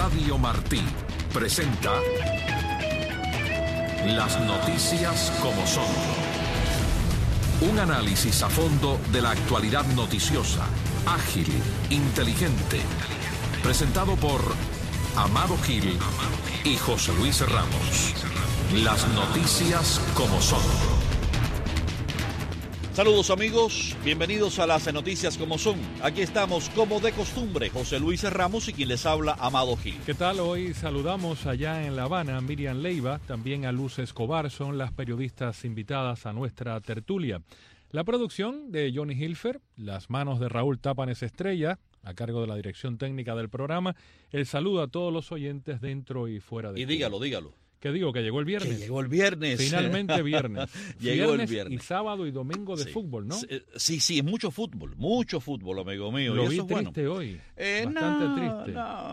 Radio Martí presenta Las noticias como son. Un análisis a fondo de la actualidad noticiosa, ágil, inteligente. Presentado por Amado Gil y José Luis Ramos. Las noticias como son. Saludos amigos, bienvenidos a las noticias como son. Aquí estamos como de costumbre, José Luis Ramos y quien les habla, Amado Gil. ¿Qué tal? Hoy saludamos allá en La Habana a Miriam Leiva, también a Luz Escobar, son las periodistas invitadas a nuestra tertulia. La producción de Johnny Hilfer, las manos de Raúl Tápanes Estrella, a cargo de la dirección técnica del programa. El saludo a todos los oyentes dentro y fuera de Cuba. Dígalo. ¿Qué digo? Que llegó el viernes. Que llegó el viernes. Finalmente viernes. Llegó el viernes. Y sábado y domingo de fútbol, ¿no? Sí, es mucho fútbol, amigo mío. Lo y vi eso triste bueno. hoy. Bastante triste.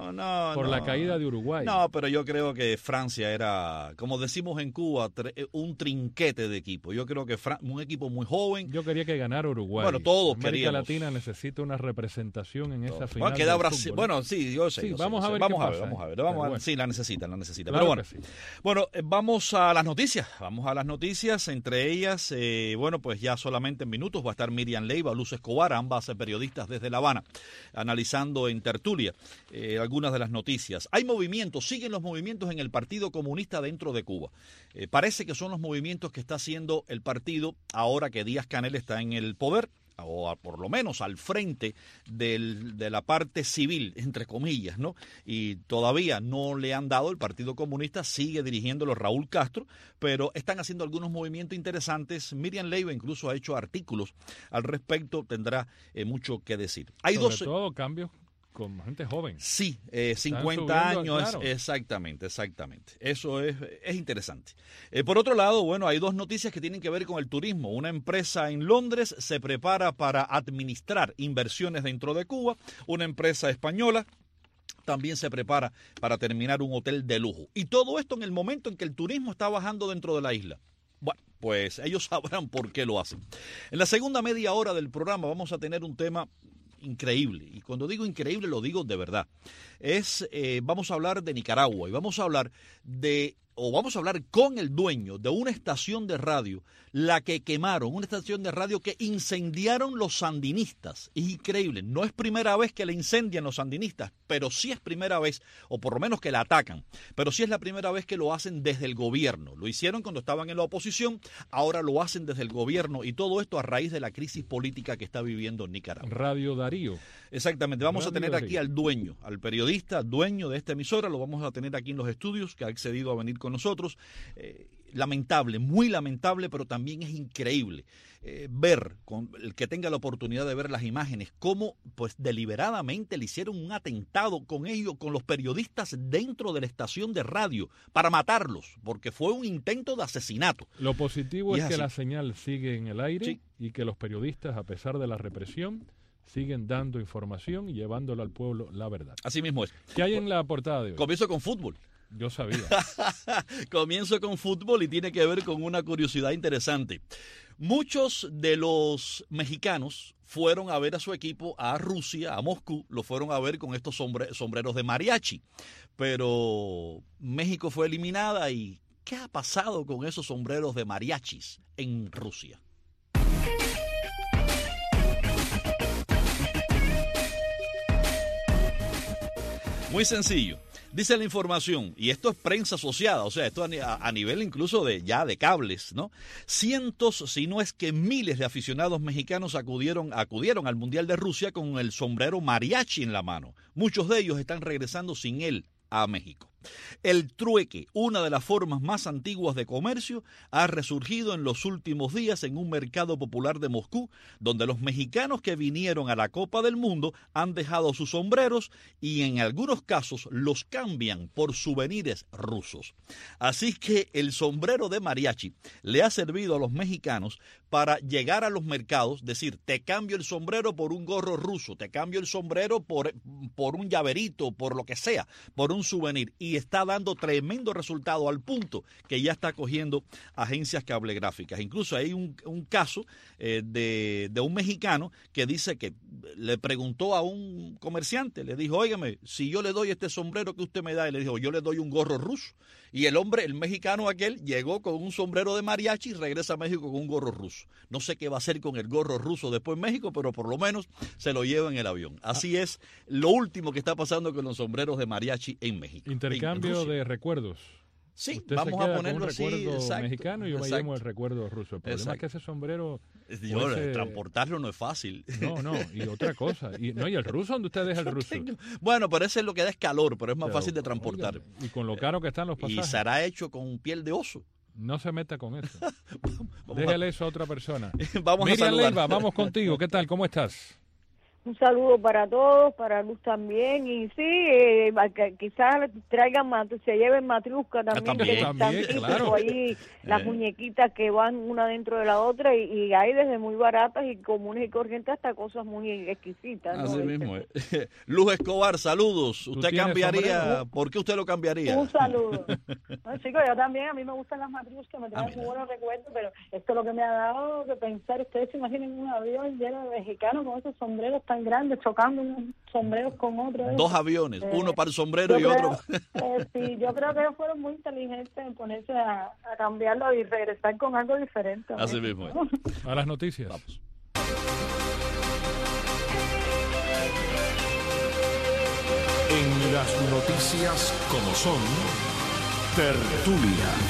Por la caída de Uruguay. No, pero yo creo que Francia era, como decimos en Cuba, un trinquete de equipo. Yo creo que un equipo muy joven. Yo quería que ganara Uruguay. Bueno, todos América queríamos. Latina necesita una representación en esa final. Bueno, queda del Brasil. fútbol. Bueno, sí, yo sé. Vamos a ver qué pasa. Vamos a ver. Sí, la necesita. Claro, pero bueno. sí. Bueno, vamos a las noticias. Entre ellas, pues ya solamente en minutos va a estar Miriam Leiva, Luz Escobar, ambas periodistas desde La Habana, analizando en tertulia algunas de las noticias. Hay movimientos, siguen los movimientos en el Partido Comunista dentro de Cuba. Parece que son los movimientos que está haciendo el partido ahora que Díaz-Canel está en el poder, o por lo menos al frente de la parte civil, entre comillas, ¿no? Y todavía no le han dado, el Partido Comunista sigue dirigiéndolo Raúl Castro, pero están haciendo algunos movimientos interesantes. Miriam Leiva incluso ha hecho artículos al respecto, tendrá mucho que decir. Hay Sobre todo cambios con gente joven. Sí, 50 años, claro. Exactamente. Eso es interesante. Por otro lado, bueno, hay dos noticias que tienen que ver con el turismo. Una empresa en Londres se prepara para administrar inversiones dentro de Cuba. Una empresa española también se prepara para terminar un hotel de lujo. Y todo esto en el momento en que el turismo está bajando dentro de la isla. Bueno, pues ellos sabrán por qué lo hacen. En la segunda media hora del programa vamos a tener un tema increíble, y cuando digo increíble lo digo de verdad. Vamos a hablar de Nicaragua y vamos a hablar con el dueño de una estación de radio, la que quemaron, una estación de radio que incendiaron los sandinistas. Es increíble, no es primera vez que la incendian los sandinistas, pero sí es primera vez, o por lo menos que la atacan, pero sí es la primera vez que lo hacen desde el gobierno. Lo hicieron cuando estaban en la oposición, ahora lo hacen desde el gobierno, y todo esto a raíz de la crisis política que está viviendo Nicaragua. Radio Darío. Exactamente, vamos a tener aquí al dueño, al periodista, dueño de esta emisora, lo vamos a tener aquí en los estudios, que ha accedido a venir con nosotros. Lamentable, muy lamentable, pero también es increíble ver, con el que tenga la oportunidad de ver las imágenes, cómo pues deliberadamente le hicieron un atentado con ellos, con los periodistas dentro de la estación de radio, para matarlos, porque fue un intento de asesinato. Lo positivo es que así. la señal sigue en el aire, Sí. Y que los periodistas, a pesar de la represión, siguen dando información y llevándole al pueblo la verdad. Así mismo es. ¿Qué hay en la portada de hoy? Comienzo con fútbol. Yo sabía. Comienzo con fútbol y tiene que ver con una curiosidad interesante. Muchos de los mexicanos fueron a ver a su equipo a Rusia, a Moscú, lo fueron a ver con estos sombreros de mariachi. Pero México fue eliminada, y ¿qué ha pasado con esos sombreros de mariachis en Rusia? Muy sencillo. Dice la información, y esto es prensa asociada, o sea, esto a nivel incluso de cables, ¿no? Cientos, si no es que miles de aficionados mexicanos acudieron al Mundial de Rusia con el sombrero mariachi en la mano. Muchos de ellos están regresando sin él a México. El trueque, una de las formas más antiguas de comercio, ha resurgido en los últimos días en un mercado popular de Moscú, donde los mexicanos que vinieron a la Copa del Mundo han dejado sus sombreros y en algunos casos los cambian por souvenirs rusos. Así que el sombrero de mariachi le ha servido a los mexicanos para llegar a los mercados, decir, te cambio el sombrero por un gorro ruso, te cambio el sombrero por un llaverito, por lo que sea, por un souvenir. Y y está dando tremendo resultado al punto que ya está cogiendo agencias cablegráficas. Incluso hay un caso de un mexicano que dice que le preguntó a un comerciante, le dijo, óigame, si yo le doy este sombrero que usted me da, y le dijo, yo le doy un gorro ruso. Y el mexicano aquel, llegó con un sombrero de mariachi y regresa a México con un gorro ruso. No sé qué va a hacer con el gorro ruso después en México, pero por lo menos se lo lleva en el avión. Así es lo último que está pasando con los sombreros de mariachi en México. Intercambio de recuerdos. Sí, usted vamos se queda a ponerlo con un recuerdo así, mexicano y yo me llevo el recuerdo ruso. El problema es que ese sombrero... transportarlo no es fácil. No, y otra cosa. Y el ruso, ¿dónde usted deja el ruso? Bueno, pero ese es lo que da es calor, pero es más fácil de transportar. Oigan, y con lo caro que están los pasajes. Y será hecho con piel de oso. No se meta con eso. Déjale eso a otra persona. Miriam Leiva, vamos contigo. ¿Qué tal? ¿Cómo estás? Un saludo para todos, para Luz también, y sí, quizás traigan se lleven matrusca también, claro. Ahí las muñequitas que van una dentro de la otra, y hay desde muy baratas y comunes y corrientes hasta cosas muy exquisitas, ¿no? Así mismo es. Luz Escobar, saludos. ¿Usted cambiaría? ¿Por qué usted lo cambiaría? Un saludo. No, chicos, yo también, a mí me gustan las matruscas, me traen muy buenos recuerdos, pero esto es lo que me ha dado de pensar. Ustedes se imaginen un avión lleno de mexicanos con esos sombreros tan grandes, chocando unos sombreros con otros. Dos aviones, uno para el sombrero y otro. Sí, yo creo que ellos fueron muy inteligentes en ponerse a cambiarlo y regresar con algo diferente. Así mismo. A las noticias. Vamos. En las noticias como son, tertulia.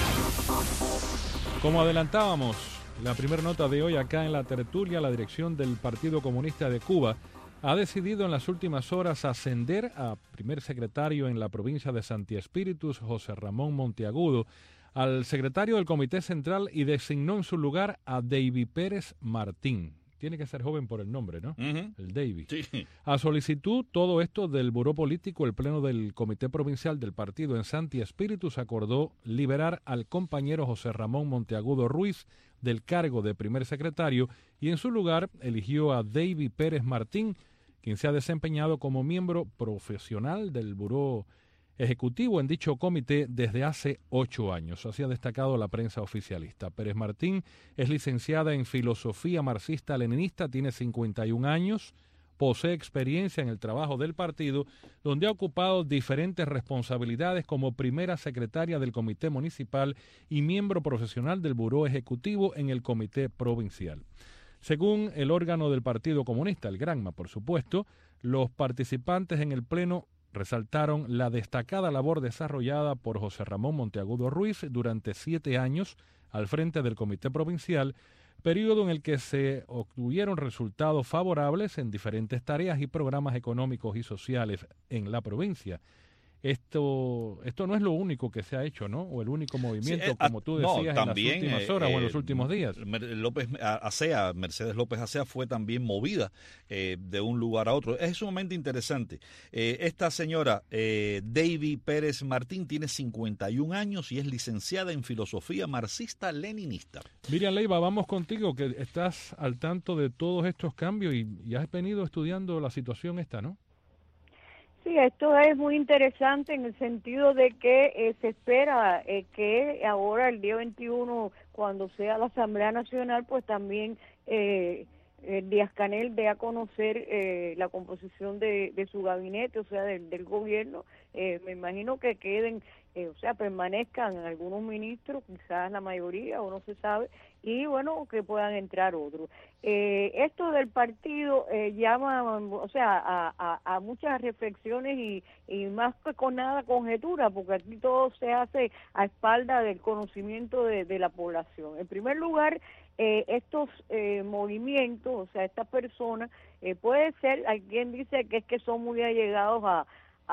Como adelantábamos, la primera nota de hoy acá en la tertulia, la dirección del Partido Comunista de Cuba ha decidido en las últimas horas ascender a primer secretario en la provincia de Santi Espíritus, José Ramón Monteagudo, al secretario del Comité Central y designó en su lugar a David Pérez Martín. Tiene que ser joven por el nombre, ¿no? El David. Sí. A solicitud, todo esto del Buró Político, el Pleno del Comité Provincial del Partido en Santi Espíritus acordó liberar al compañero José Ramón Monteagudo Ruiz del cargo de primer secretario y en su lugar eligió a David Pérez Martín, quien se ha desempeñado como miembro profesional del Buró Ejecutivo en dicho comité desde hace 8 años. Así ha destacado la prensa oficialista. Pérez Martín es licenciada en Filosofía Marxista-Leninista, tiene 51 años, posee experiencia en el trabajo del partido, donde ha ocupado diferentes responsabilidades como primera secretaria del Comité Municipal y miembro profesional del Buró Ejecutivo en el Comité Provincial. Según el órgano del Partido Comunista, el Granma, por supuesto, los participantes en el Pleno resaltaron la destacada labor desarrollada por José Ramón Monteagudo Ruiz durante 7 años al frente del Comité Provincial, periodo en el que se obtuvieron resultados favorables en diferentes tareas y programas económicos y sociales en la provincia. Esto no es lo único que se ha hecho, ¿no? O el único movimiento, como tú decías, también, en las últimas horas o en los últimos días. Mercedes López Acea fue también movida de un lugar a otro. Es sumamente interesante. Esta señora, David Pérez Martín, tiene 51 años y es licenciada en Filosofía Marxista-Leninista. Miriam Leiva, vamos contigo, que estás al tanto de todos estos cambios y has venido estudiando la situación esta, ¿no? Sí, esto es muy interesante en el sentido de que se espera que ahora el día 21, cuando sea la Asamblea Nacional, pues también Díaz-Canel dé a conocer la composición de su gabinete, o sea, del gobierno. Me imagino que queden, permanezcan algunos ministros, quizás la mayoría, o no se sabe, y bueno, que puedan entrar otros. Esto del partido llama, a muchas reflexiones y más que con nada conjetura, porque aquí todo se hace a espalda del conocimiento de la población. En primer lugar, estos movimientos, o sea, estas personas, puede ser, hay quien dice que es que son muy allegados a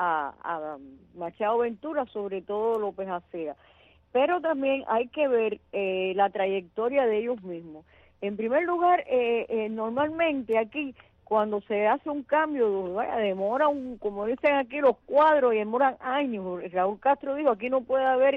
Machado Ventura, sobre todo López Acea, pero también hay que ver la trayectoria de ellos mismos. En primer lugar, normalmente aquí cuando se hace un cambio, demora como dicen aquí los cuadros, y demoran años. Raúl Castro dijo, aquí no puede haber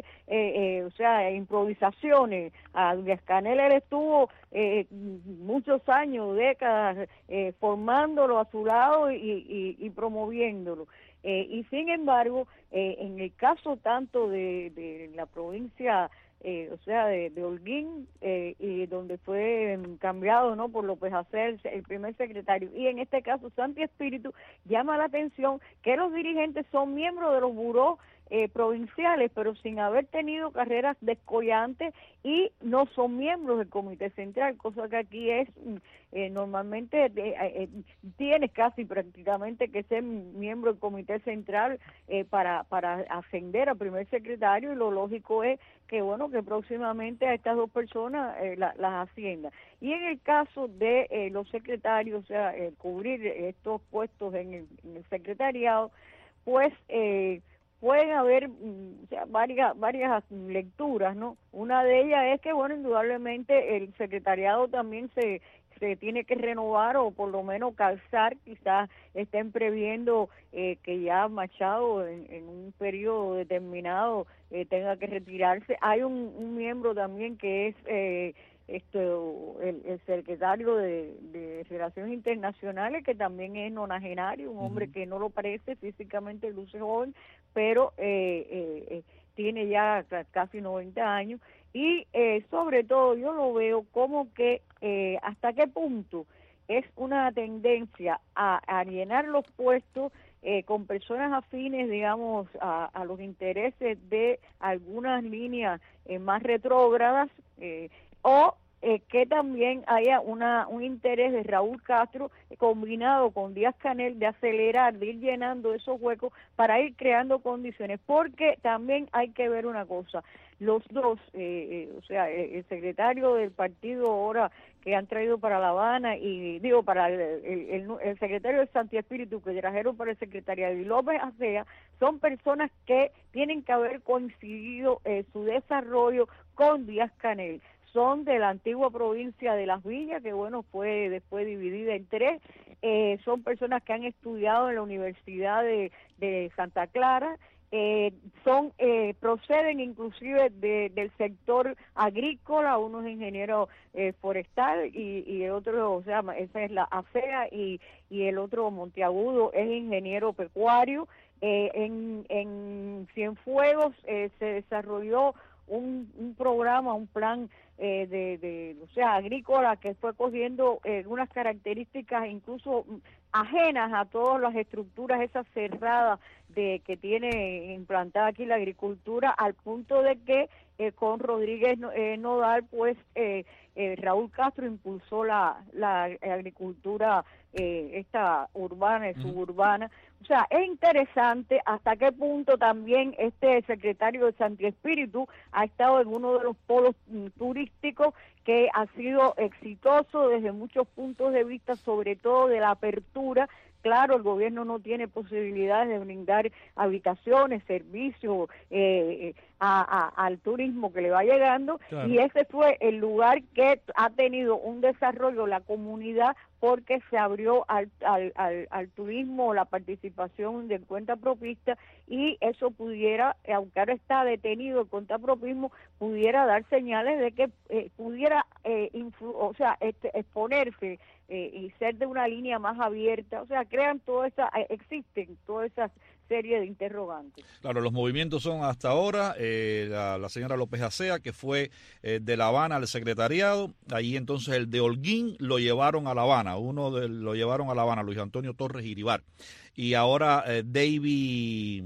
improvisaciones. A Díaz-Canel él estuvo muchos años, décadas, formándolo a su lado y promoviéndolo. Y sin embargo, en el caso tanto de la provincia, o sea, de Holguín, y donde fue cambiado, ¿no?, por López Acea, el primer secretario, y en este caso Santi Espíritu, llama la atención que los dirigentes son miembros de los burós provinciales, pero sin haber tenido carreras descollantes, y no son miembros del Comité Central, cosa que aquí es normalmente tienes casi prácticamente que ser miembro del Comité Central para ascender a primer secretario, y lo lógico es que, bueno, que próximamente a estas dos personas las ascienda. Y en el caso de los secretarios, o sea, cubrir estos puestos en el secretariado, pues pueden haber o sea, varias lecturas, ¿no? Una de ellas es que, bueno, indudablemente el secretariado también se tiene que renovar, o por lo menos calzar. Quizás estén previendo que ya Machado en un periodo determinado tenga que retirarse. Hay un miembro también que es el secretario de Relaciones Internacionales, que también es nonagenario, un hombre que no lo parece, físicamente luce joven, pero tiene ya casi 90 años, y sobre todo yo lo veo como que hasta qué punto es una tendencia a llenar los puestos con personas afines, digamos, a los intereses de algunas líneas más retrógradas, o que también haya un interés de Raúl Castro combinado con Díaz-Canel de acelerar, de ir llenando esos huecos para ir creando condiciones, porque también hay que ver una cosa, los dos, o sea, el secretario del partido ahora que han traído para La Habana, y digo, para el secretario de Santi Espíritu que trajeron para el secretariado, y López Acea, son personas que tienen que haber coincidido su desarrollo con Díaz-Canel. Son de la antigua provincia de Las Villas, que bueno, fue después dividida en tres. Son personas que han estudiado en la Universidad de Santa Clara, proceden inclusive del sector agrícola, uno es ingeniero forestal y el otro, o sea, esa es la AFEA, y el otro, Monteagudo, es ingeniero pecuario. En Cienfuegos se desarrolló un programa, un plan o sea, agrícola, que fue cogiendo unas características incluso ajenas a todas las estructuras esas cerradas que tiene implantada aquí la agricultura, al punto de que con Rodríguez Nodal, pues Raúl Castro impulsó la agricultura esta urbana y suburbana. O sea, es interesante hasta qué punto también este secretario de Santi Espíritu ha estado en uno de los polos turísticos que ha sido exitoso desde muchos puntos de vista, sobre todo de la apertura. Claro, el gobierno no tiene posibilidades de brindar habitaciones, servicios al turismo que le va llegando, claro. Y ese fue el lugar que ha tenido un desarrollo la comunidad, porque se abrió al turismo, la participación del cuentapropista, y eso pudiera, aunque ahora está detenido el cuentapropismo, pudiera dar señales de que pudiera exponerse y ser de una línea más abierta. O sea, existen toda esa serie de interrogantes. Claro, los movimientos son hasta ahora la señora López Acea, que fue de La Habana al secretariado, ahí entonces el de Holguín lo llevaron a La Habana, lo llevaron a La Habana, Luis Antonio Torres Iribar, y ahora David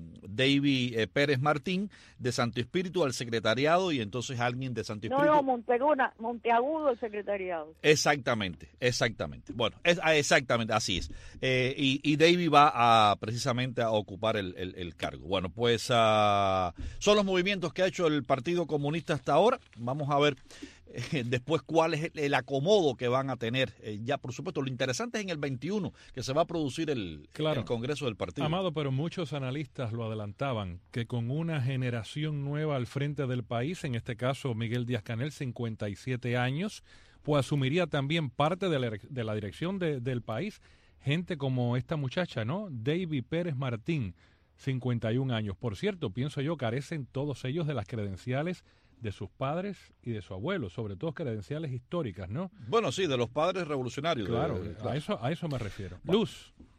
Pérez Martín de Santo Espíritu al secretariado, y entonces alguien de Santo Espíritu. No, Monteagudo el secretariado. Exactamente. Bueno, exactamente, así es. Y David va precisamente a ocupar el cargo. Bueno, pues son los movimientos que ha hecho el Partido Comunista hasta ahora. Vamos a ver después cuál es el acomodo que van a tener. Ya, por supuesto, lo interesante es en el 21, que se va a producir el Congreso del Partido. Amado, pero muchos analistas lo adelantaban, que con una generación nueva al frente del país, en este caso Miguel Díaz-Canel, 57 años, pues asumiría también parte de la dirección del país. Gente como esta muchacha, ¿no? David Pérez Martín, 51 años. Por cierto, pienso yo, carecen todos ellos de las credenciales de sus padres y de su abuelo, sobre todo credenciales históricas, ¿no? Bueno, sí, de los padres revolucionarios. Claro, a eso me refiero. Bueno. Luz. Sí,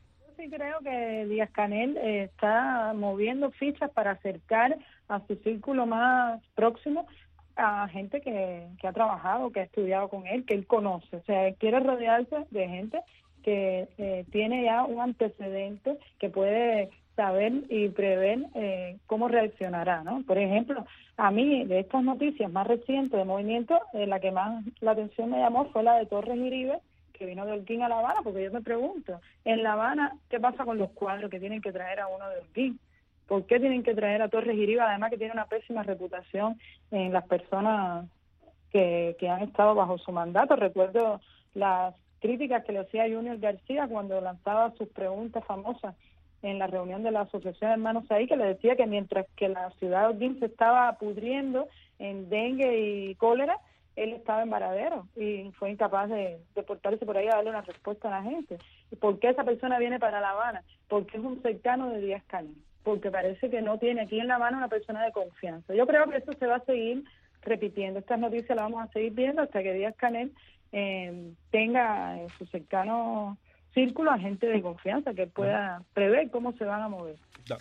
sí creo que Díaz-Canel está moviendo fichas para acercar a su círculo más próximo a gente que ha trabajado, que ha estudiado con él, que él conoce. O sea, él quiere rodearse de gente que tiene ya un antecedente, que puede saber y prever cómo reaccionará, ¿no? Por ejemplo, a mí, de estas noticias más recientes de movimiento, la que más la atención me llamó fue la de Torres Uribe, que vino de Holguín a La Habana, porque yo me pregunto, en La Habana, ¿qué pasa con los cuadros que tienen que traer a uno de Holguín? ¿Por qué tienen que traer a Torres Uribe, además que tiene una pésima reputación en las personas que han estado bajo su mandato? Recuerdo las críticas que le hacía Junior García cuando lanzaba sus preguntas famosas en la reunión de la Asociación Hermanos Ahí, que le decía que mientras que la ciudad de Holguín se estaba pudriendo en dengue y cólera, él estaba en Varadero y fue incapaz de portarse por ahí a darle una respuesta a la gente. ¿Y por qué esa persona viene para La Habana? Porque es un cercano de Díaz-Canel, porque parece que no tiene aquí en La Habana una persona de confianza. Yo creo que eso se va a seguir repitiendo. Estas noticias las vamos a seguir viendo hasta que Díaz-Canel tenga en su cercano círculo a gente de confianza que pueda prever cómo se van a mover. Da.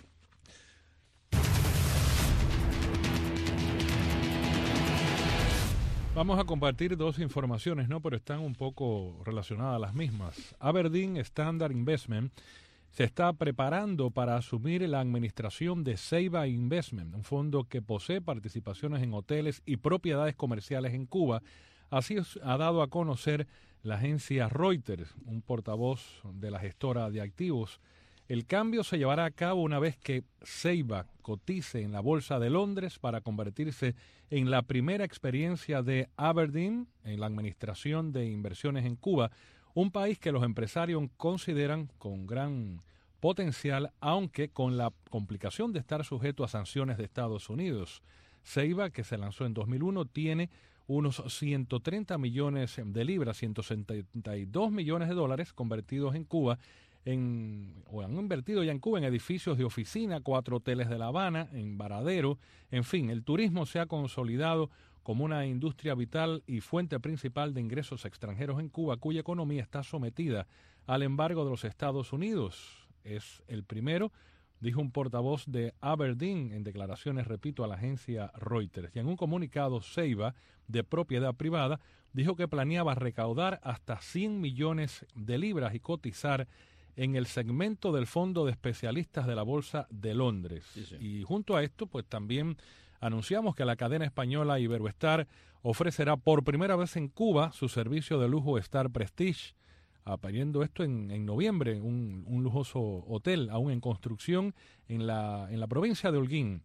Vamos a compartir dos informaciones, ¿no? Pero están un poco relacionadas las mismas. Aberdeen Standard Investment se está preparando para asumir la administración de Ceiba Investment, un fondo que posee participaciones en hoteles y propiedades comerciales en Cuba. Así ha dado a conocer la agencia Reuters, un portavoz de la gestora de activos. El cambio se llevará a cabo una vez que Ceiba cotice en la Bolsa de Londres para convertirse en la primera experiencia de Aberdeen en la administración de inversiones en Cuba, un país que los empresarios consideran con gran potencial, aunque con la complicación de estar sujeto a sanciones de Estados Unidos. Ceiba, que se lanzó en 2001, tiene unos 130 millones de libras, 162 millones de dólares convertidos en Cuba, han invertido ya en Cuba en edificios de oficina, 4 hoteles de La Habana, en Varadero. En fin, el turismo se ha consolidado como una industria vital y fuente principal de ingresos extranjeros en Cuba, cuya economía está sometida al embargo de los Estados Unidos. Es el primero, dijo un portavoz de Aberdeen en declaraciones, repito, a la agencia Reuters. Y en un comunicado, Ceiba, de propiedad privada, dijo que planeaba recaudar hasta 100 millones de libras y cotizar en el segmento del fondo de especialistas de la Bolsa de Londres. Sí. Y junto a esto, pues también anunciamos que la cadena española Iberoestar ofrecerá por primera vez en Cuba su servicio de lujo Star Prestige, apareciendo esto en noviembre, un lujoso hotel aún en construcción en la provincia de Holguín.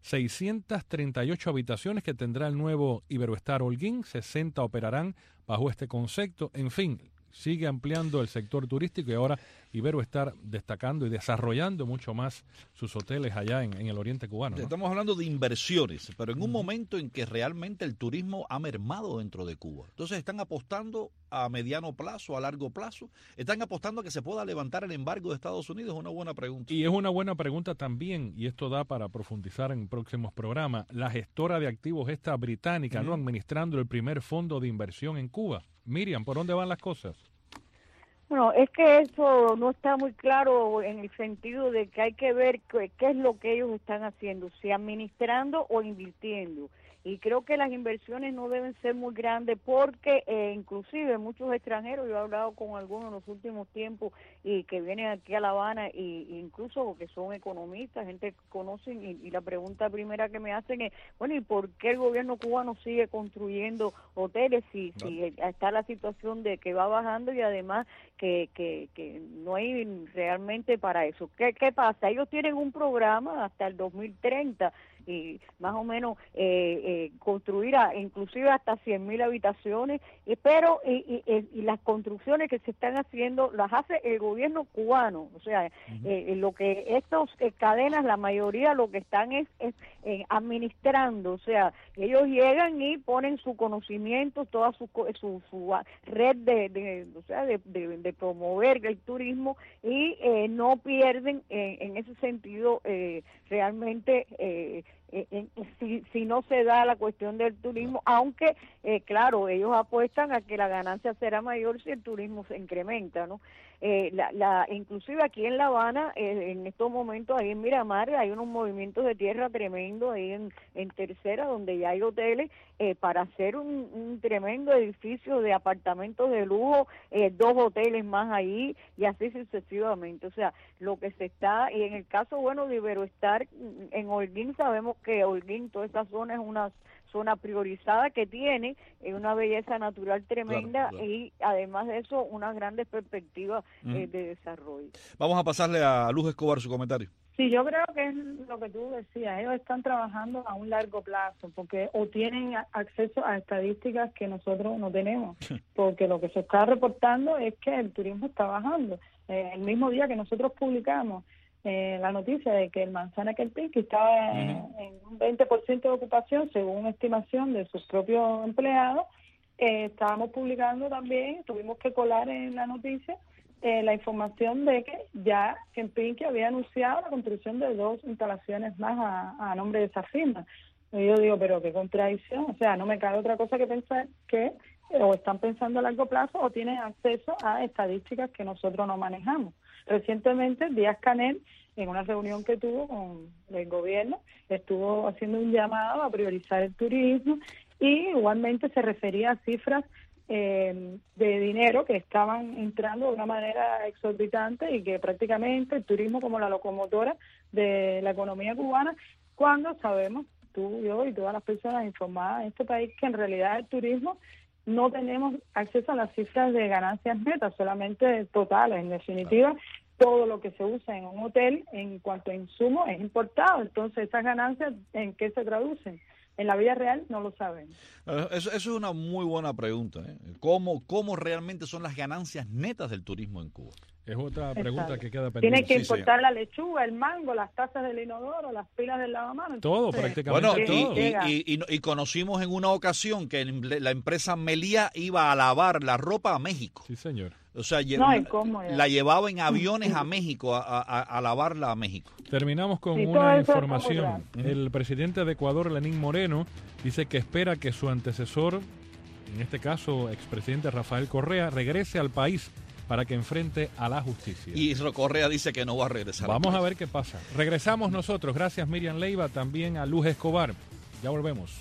638 habitaciones que tendrá el nuevo Iberoestar Holguín, 60 operarán bajo este concepto. En fin, sigue ampliando el sector turístico y ahora Iberoestar destacando y desarrollando mucho más sus hoteles allá en el oriente cubano, ¿no? Estamos hablando de inversiones, pero en un momento en que realmente el turismo ha mermado dentro de Cuba. Entonces están apostando a mediano plazo, a largo plazo, están apostando a que se pueda levantar el embargo de Estados Unidos. Es una buena pregunta. Y es una buena pregunta también, y esto da para profundizar en próximos programas, la gestora de activos esta británica, ¿no? Administrando el primer fondo de inversión en Cuba. Miriam, ¿por dónde van las cosas? Bueno, es que eso no está muy claro en el sentido de que hay que ver qué es lo que ellos están haciendo, si administrando o invirtiendo. Y creo que las inversiones no deben ser muy grandes porque inclusive muchos extranjeros, yo he hablado con algunos en los últimos tiempos y que vienen aquí a La Habana e incluso que son economistas, gente que conocen y la pregunta primera que me hacen es, bueno, ¿y por qué el gobierno cubano sigue construyendo hoteles si está la situación de que va bajando y además que no hay realmente para eso? ¿Qué pasa? Ellos tienen un programa hasta el 2030 y más o menos construir inclusive hasta 100,000 habitaciones, pero las construcciones que se están haciendo las hace el gobierno cubano. O sea, lo que estas cadenas, la mayoría lo que están es administrando. O sea, ellos llegan y ponen su conocimiento, toda su red de promover el turismo y no pierden en ese sentido realmente si no se da la cuestión del turismo, aunque claro, ellos apuestan a que la ganancia será mayor si el turismo se incrementa, ¿no? Inclusive aquí en La Habana, en estos momentos, ahí en Miramar, hay unos movimientos de tierra tremendo, ahí en Tercera, donde ya hay hoteles, para hacer un tremendo edificio de apartamentos de lujo, 2 hoteles más ahí, y así sucesivamente. O sea, lo que se está, y en el caso, bueno, de Iberoestar, en Holguín, sabemos que Holguín, toda esa zona es una zona priorizada que tiene una belleza natural tremenda, claro. Y además de eso unas grandes perspectivas de desarrollo. Vamos a pasarle a Luz Escobar su comentario. Sí, yo creo que es lo que tú decías, ellos están trabajando a un largo plazo, porque o tienen acceso a estadísticas que nosotros no tenemos, porque lo que se está reportando es que el turismo está bajando. El mismo día que nosotros publicamos la noticia de que el Manzana Kempinski estaba en un 20% de ocupación, según una estimación de sus propios empleados, estábamos publicando también, tuvimos que colar en la noticia la información de que ya Kempinski había anunciado la construcción de 2 instalaciones más a nombre de esa firma. Y yo digo, pero qué contradicción, o sea, no me cabe otra cosa que pensar que o están pensando a largo plazo o tienen acceso a estadísticas que nosotros no manejamos. Recientemente, Díaz-Canel, en una reunión que tuvo con el gobierno, estuvo haciendo un llamado a priorizar el turismo y igualmente se refería a cifras de dinero que estaban entrando de una manera exorbitante y que prácticamente el turismo como la locomotora de la economía cubana, cuando sabemos, tú, yo y todas las personas informadas en este país, que en realidad el turismo no tenemos acceso a las cifras de ganancias netas, solamente totales. En definitiva, todo lo que se usa en un hotel en cuanto a insumos es importado. Entonces, esas ganancias, ¿en qué se traducen? En la vida real no lo saben. Eso es una muy buena pregunta, ¿eh? ¿Cómo realmente son las ganancias netas del turismo en Cuba? Es otra pregunta que queda pendiente. Tiene que importar la lechuga, el mango, las tazas del inodoro, las pilas del lavamanos. Todo, prácticamente todo. todo. Y conocimos en una ocasión que la empresa Meliá iba a lavar la ropa a México. Sí, señor. O sea, la llevaba en aviones a México, a lavarla a México. Terminamos con una información. El presidente de Ecuador, Lenín Moreno, dice que espera que su antecesor, en este caso expresidente Rafael Correa, regrese al país para que enfrente a la justicia. Y Correa dice que no va a regresar. Vamos a ver qué pasa. Regresamos nosotros. Gracias, Miriam Leiva, también a Luz Escobar. Ya volvemos.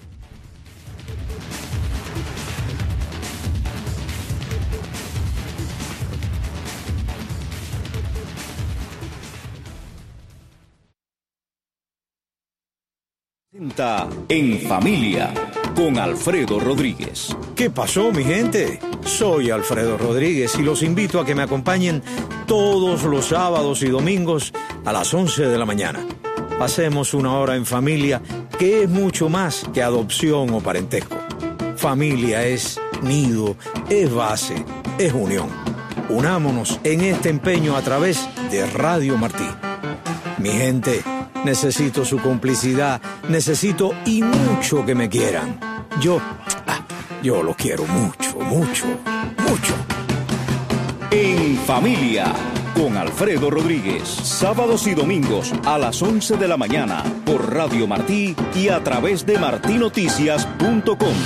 En Familia, con Alfredo Rodríguez. ¿Qué pasó, mi gente? Soy Alfredo Rodríguez y los invito a que me acompañen todos los sábados y domingos a las 11 de la mañana. Pasemos una hora en familia, que es mucho más que adopción o parentesco. Familia es nido, es base, es unión. Unámonos en este empeño a través de Radio Martí. Mi gente, necesito su complicidad, necesito y mucho que me quieran. Yo los quiero mucho, mucho, mucho. En Familia, con Alfredo Rodríguez. Sábados y domingos a las 11 de la mañana por Radio Martí y a través de martinoticias.com.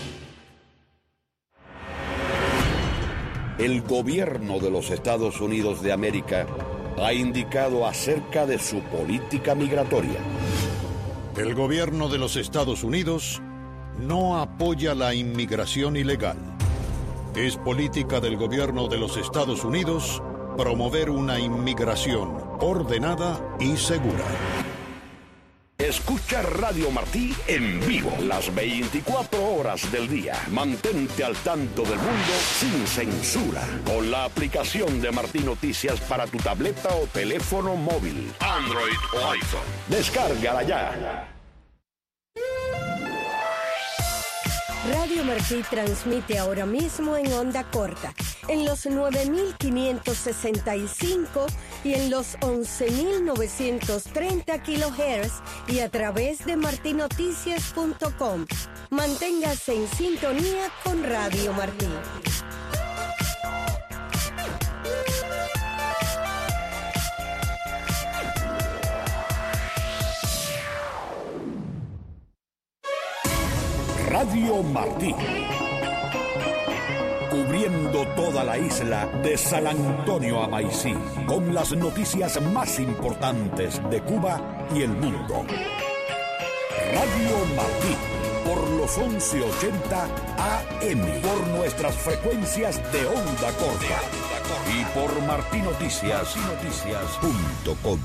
El gobierno de los Estados Unidos de América ha indicado acerca de su política migratoria. El gobierno de los Estados Unidos no apoya la inmigración ilegal. Es política del gobierno de los Estados Unidos promover una inmigración ordenada y segura. Escucha Radio Martí en vivo las 24 horas del día. Mantente al tanto del mundo sin censura con la aplicación de Martí Noticias para tu tableta o teléfono móvil, Android o iPhone. Descárgala ya. Radio Martí transmite ahora mismo en onda corta, en los 9.565 y en los 11.930 kHz y a través de martinoticias.com. Manténgase en sintonía con Radio Martí. Radio Martí. Cubriendo toda la isla de San Antonio a Maicí, con las noticias más importantes de Cuba y el mundo. Radio Martí, por los 1180 AM, por nuestras frecuencias de onda corta y por martinoticias.com.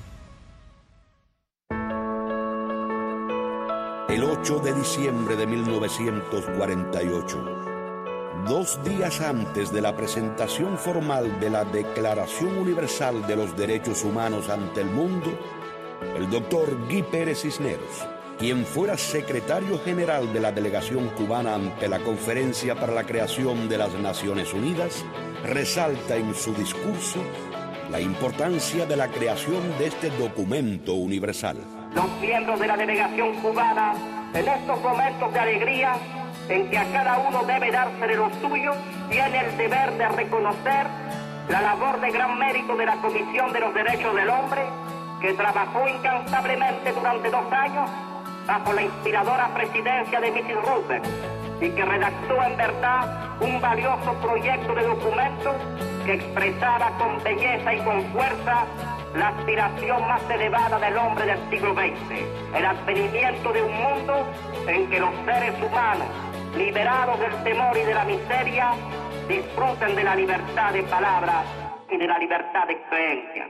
El 8 de diciembre de 1948, 2 días antes de la presentación formal de la Declaración Universal de los Derechos Humanos ante el mundo, el doctor Guy Pérez Cisneros, quien fuera secretario general de la delegación cubana ante la Conferencia para la Creación de las Naciones Unidas, resalta en su discurso la importancia de la creación de este documento universal. Los miembros de la delegación cubana, en estos momentos de alegría, en que a cada uno debe dársele lo suyo, tiene el deber de reconocer la labor de gran mérito de la Comisión de los Derechos del Hombre, que trabajó incansablemente durante 2 años bajo la inspiradora presidencia de Mrs. Roosevelt y que redactó en verdad un valioso proyecto de documento que expresaba con belleza y con fuerza la aspiración más elevada del hombre del siglo XX, el advenimiento de un mundo en que los seres humanos, liberados del temor y de la miseria, disfruten de la libertad de palabra y de la libertad de creencia.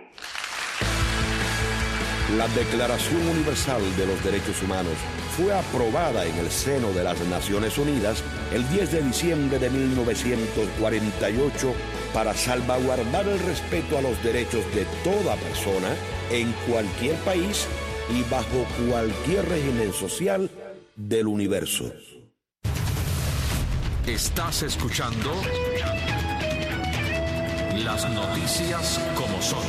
La Declaración Universal de los Derechos Humanos fue aprobada en el seno de las Naciones Unidas el 10 de diciembre de 1948 para salvaguardar el respeto a los derechos de toda persona en cualquier país y bajo cualquier régimen social del universo. Estás escuchando las noticias como son.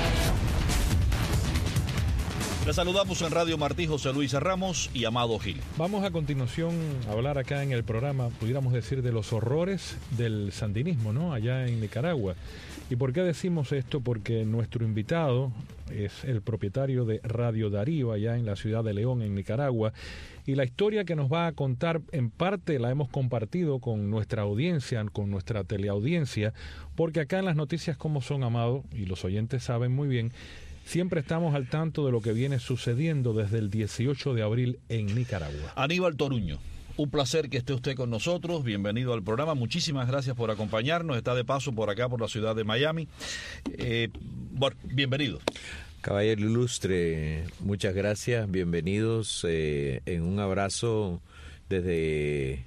Les saludamos en Radio Martí, José Luis Ramos y Amado Gil. Vamos a continuación a hablar acá en el programa, pudiéramos decir, de los horrores del sandinismo, ¿no? Allá en Nicaragua. ¿Y por qué decimos esto? Porque nuestro invitado es el propietario de Radio Darío, allá en la ciudad de León, en Nicaragua. Y la historia que nos va a contar, en parte la hemos compartido con nuestra audiencia, con nuestra teleaudiencia, porque acá en las noticias como son, Amado, y los oyentes saben muy bien, siempre estamos al tanto de lo que viene sucediendo desde el 18 de abril en Nicaragua. Aníbal Toruño, un placer que esté usted con nosotros. Bienvenido al programa. Muchísimas gracias por acompañarnos. Está de paso por acá, por la ciudad de Miami. Bueno, bienvenido. Caballero ilustre, muchas gracias. Bienvenidos en un abrazo desde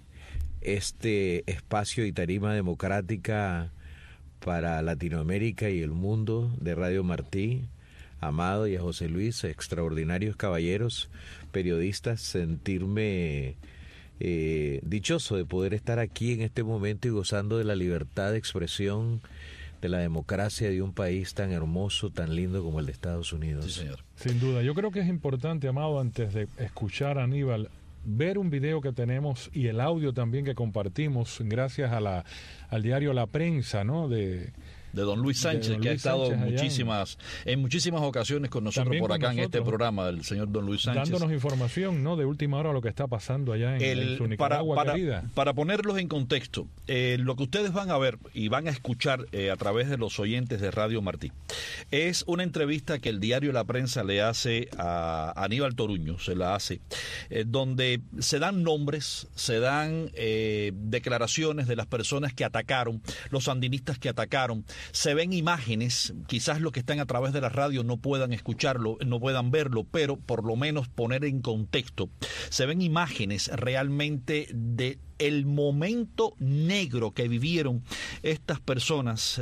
este espacio y tarima democrática para Latinoamérica y el mundo de Radio Martí. Amado y a José Luis, extraordinarios caballeros, periodistas, sentirme dichoso de poder estar aquí en este momento y gozando de la libertad de expresión, de la democracia de un país tan hermoso, tan lindo como el de Estados Unidos. Sí, señor. Sin duda, yo creo que es importante, Amado, antes de escuchar a Aníbal, ver un video que tenemos y el audio también que compartimos gracias a al diario La Prensa, ¿no? De don Luis Sánchez, que ha estado en muchísimas ocasiones con nosotros también por acá en este programa, el señor don Luis Sánchez. Dándonos información, ¿no? De última hora lo que está pasando allá en su Nicaragua querida. Para ponerlos en contexto, lo que ustedes van a ver y van a escuchar a través de los oyentes de Radio Martí es una entrevista que el diario La Prensa le hace a Aníbal Toruño, se la hace, donde se dan nombres, se dan declaraciones de las personas que atacaron, los sandinistas que atacaron. Se ven imágenes, quizás los que están a través de la radio no puedan escucharlo, no puedan verlo, pero por lo menos poner en contexto. Se ven imágenes realmente de el momento negro que vivieron estas personas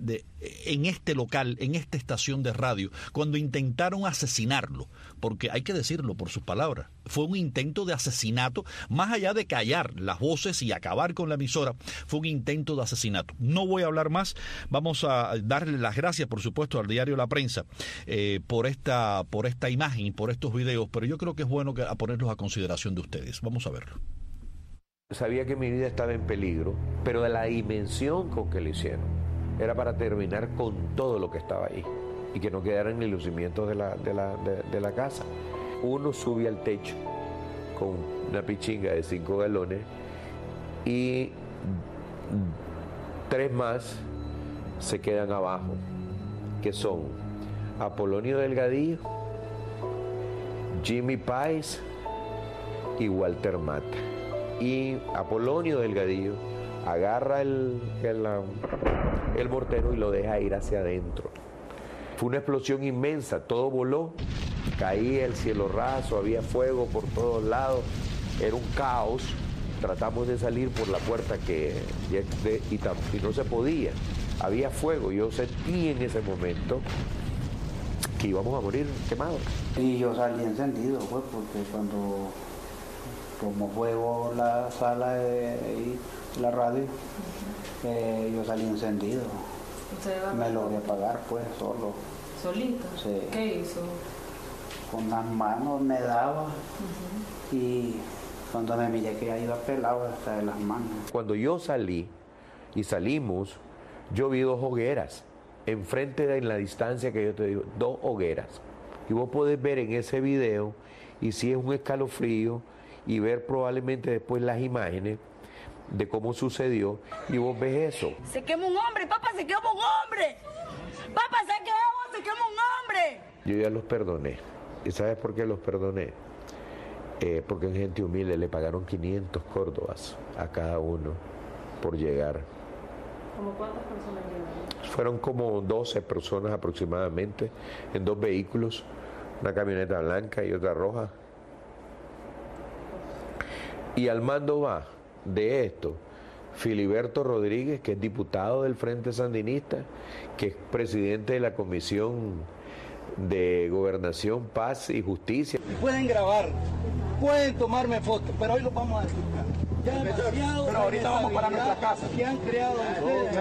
en este local, en esta estación de radio, cuando intentaron asesinarlo, porque hay que decirlo por sus palabras, fue un intento de asesinato, más allá de callar las voces y acabar con la emisora, fue un intento de asesinato. No voy a hablar más, vamos a darle las gracias, por supuesto, al diario La Prensa por esta imagen y por estos videos, pero yo creo que es bueno a ponerlos a consideración de ustedes. Vamos a verlo. Sabía que mi vida estaba en peligro, pero de la dimensión con que lo hicieron. Era para terminar con todo lo que estaba ahí y que no quedaran ni lucimientos de la casa. Uno sube al techo con una pichinga de 5 galones y 3 más se quedan abajo, que son Apolonio Delgadillo, Jimmy Páez y Walter Mata. Y Apolonio Delgadillo agarra el mortero y lo deja ir hacia adentro. Fue una explosión inmensa, todo voló, caía el cielo raso, había fuego por todos lados, era un caos. Tratamos de salir por la puerta y no se podía, había fuego. Yo sentí en ese momento que íbamos a morir quemados. Y yo salí encendido, pues, porque cuando tomó fuego la sala de la radio, yo salí encendido. Me logré apagar, pues, solo. ¿Solito? Sí. ¿Qué hizo? Con las manos me daba y cuando me miré que ya iba pelado hasta de las manos. Cuando yo salí y salimos, yo vi 2 hogueras, enfrente en la distancia que yo te digo, 2 hogueras. Y vos podés ver en ese video, y si es un escalofrío, y ver probablemente después las imágenes de cómo sucedió, y vos ves eso. Se quema un hombre, papá, se quema un hombre. Papá, se quema un hombre. Yo ya los perdoné. ¿Y sabes por qué los perdoné? Porque en gente humilde le pagaron 500 córdobas a cada uno por llegar. ¿Cómo cuántas personas llegaron? Fueron como 12 personas aproximadamente, en 2 vehículos, una camioneta blanca y otra roja. Y al mando va de esto Filiberto Rodríguez, que es diputado del Frente Sandinista, que es presidente de la Comisión de Gobernación, Paz y Justicia. Pueden grabar, pueden tomarme fotos, pero hoy los vamos a explicar. Pero ahorita vamos para nuestra casa. Que han creado ustedes.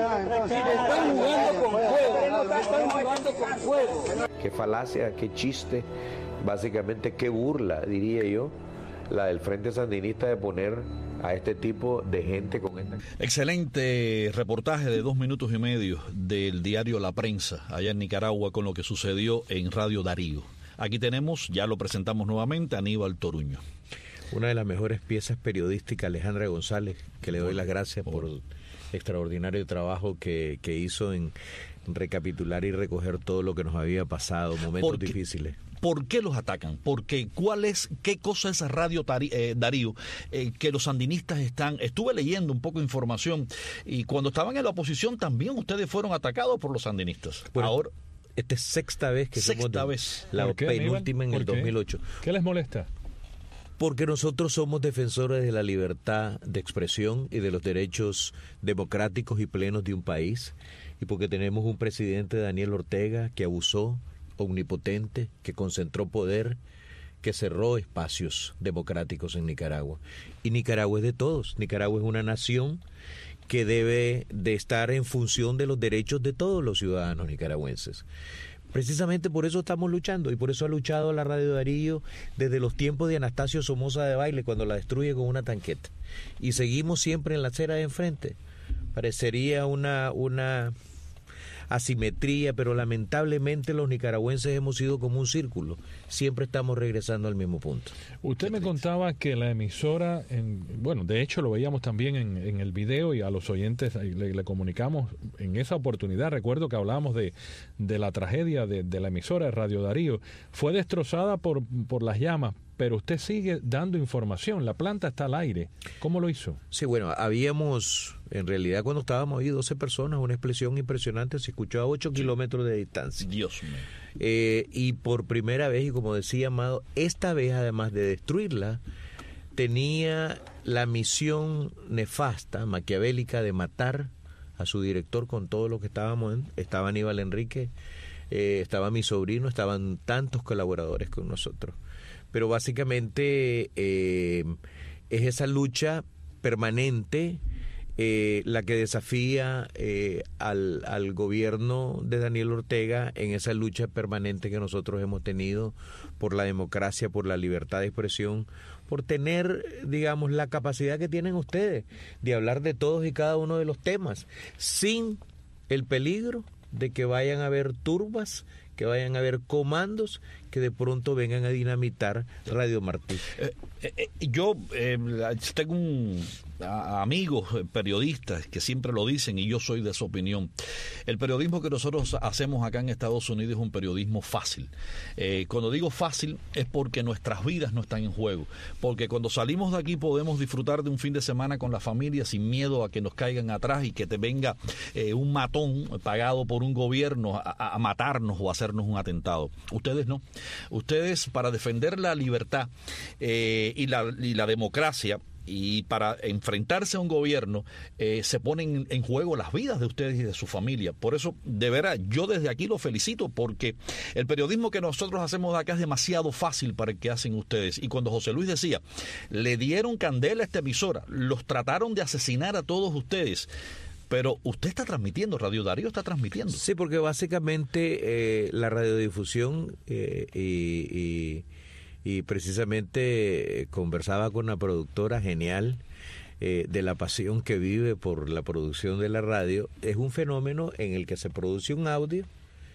Están jugando con fuego. Están jugando con fuego. Qué falacia, qué chiste, básicamente qué burla, diría yo, la del Frente Sandinista de poner a este tipo de gente con esta... Excelente reportaje de 2 minutos y medio del diario La Prensa, allá en Nicaragua, con lo que sucedió en Radio Darío. Aquí tenemos, ya lo presentamos nuevamente, Aníbal Toruño. Una de las mejores piezas periodísticas, Alejandra González, que le doy las gracias por el extraordinario trabajo que hizo en recapitular y recoger todo lo que nos había pasado, momentos difíciles. ¿Por qué los atacan? Porque ¿qué cosa es Radio Darío? Que los sandinistas estuve leyendo un poco de información, y cuando estaban en la oposición también ustedes fueron atacados por los sandinistas. Bueno, ahora, esta es sexta vez que somos la penúltima en el 2008. ¿Qué les molesta? Porque nosotros somos defensores de la libertad de expresión y de los derechos democráticos y plenos de un país, y porque tenemos un presidente, Daniel Ortega, que abusó, omnipotente, que concentró poder, que cerró espacios democráticos en Nicaragua. Y Nicaragua es de todos. Nicaragua es una nación que debe de estar en función de los derechos de todos los ciudadanos nicaragüenses. Precisamente por eso estamos luchando, y por eso ha luchado la Radio Darío desde los tiempos de Anastasio Somoza de Baile, cuando la destruye con una tanqueta. Y seguimos siempre en la acera de enfrente. Parecería una asimetría, pero lamentablemente los nicaragüenses hemos sido como un círculo. Siempre estamos regresando al mismo punto. Usted me contaba que la emisora, de hecho lo veíamos también en el video, y a los oyentes le comunicamos en esa oportunidad. Recuerdo que hablábamos de la tragedia de la emisora de Radio Darío. Fue destrozada por las llamas, pero usted sigue dando información. La planta está al aire. ¿Cómo lo hizo? Sí, bueno, habíamos, en realidad cuando estábamos ahí 12 personas, una explosión impresionante, se escuchó a 8 kilómetros de distancia. Dios mío. Y por primera vez, y como decía Amado, esta vez además de destruirla, tenía la misión nefasta, maquiavélica, de matar a su director con todo lo que estábamos en. Estaba Aníbal Enrique, estaba mi sobrino, estaban tantos colaboradores con nosotros. Pero básicamente es esa lucha permanente la que desafía al gobierno de Daniel Ortega en esa lucha permanente que nosotros hemos tenido por la democracia, por la libertad de expresión, por tener, digamos, la capacidad que tienen ustedes de hablar de todos y cada uno de los temas, sin el peligro de que vayan a haber turbas, que vayan a haber comandos que de pronto vengan a dinamitar Radio Martí. Yo tengo amigos periodistas que siempre lo dicen y yo soy de esa opinión. El periodismo que nosotros hacemos acá en Estados Unidos es un periodismo fácil. Cuando digo fácil es porque nuestras vidas no están en juego. Porque cuando salimos de aquí podemos disfrutar de un fin de semana con la familia sin miedo a que nos caigan atrás y que te venga un matón pagado por un gobierno a matarnos o a hacernos un atentado. Ustedes no. Ustedes, para defender la libertad y la democracia, y para enfrentarse a un gobierno se ponen en juego las vidas de ustedes y de su familia. Por eso, de veras, yo desde aquí lo felicito, porque el periodismo que nosotros hacemos de acá es demasiado fácil para el que hacen ustedes. Y cuando José Luis decía, le dieron candela a esta emisora, los trataron de asesinar a todos ustedes, pero usted está transmitiendo, Radio Darío está transmitiendo. Sí, porque básicamente la radiodifusión y precisamente conversaba con una productora genial de la pasión que vive por la producción de la radio. Es un fenómeno en el que se produce un audio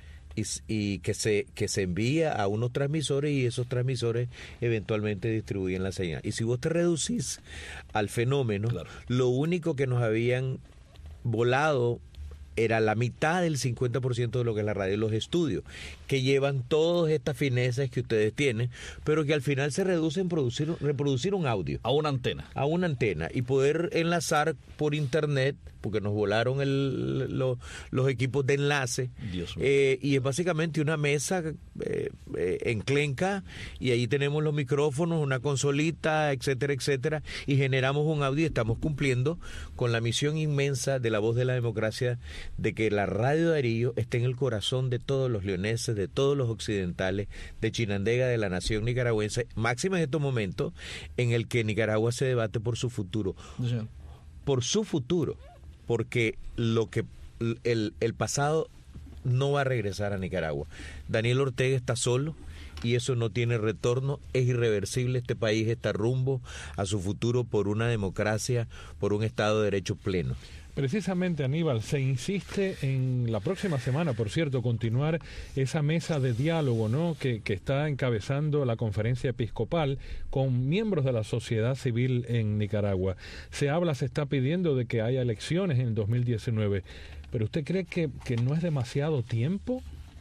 y que se envía a unos transmisores y esos transmisores eventualmente distribuyen la señal. Y si vos te reducís al fenómeno, claro, lo único que nos habían volado era la mitad del 50% de lo que es la radio, los estudios, que llevan todas estas finezas que ustedes tienen, pero que al final se reduce en reproducir un audio. A una antena. A una antena y poder enlazar por internet, porque nos volaron los equipos de enlace. Dios mío. Y es básicamente una mesa enclenca y ahí tenemos los micrófonos, una consolita, etcétera, etcétera, y generamos un audio y estamos cumpliendo con la misión inmensa de La Voz de la Democracia, de que la Radio Darío esté en el corazón de todos los leoneses, de todos los occidentales, de Chinandega, de la nación nicaragüense, máxima en estos momentos en el que Nicaragua se debate por su futuro. Sí. Por su futuro, porque el pasado no va a regresar a Nicaragua. Daniel Ortega está solo y eso no tiene retorno, es irreversible. Este país está rumbo a su futuro por una democracia, por un Estado de Derecho pleno. Precisamente, Aníbal, se insiste en la próxima semana, por cierto, continuar esa mesa de diálogo, ¿no?, que está encabezando la conferencia episcopal con miembros de la sociedad civil en Nicaragua. Se está pidiendo de que haya elecciones en el 2019, pero ¿usted cree que no es demasiado tiempo?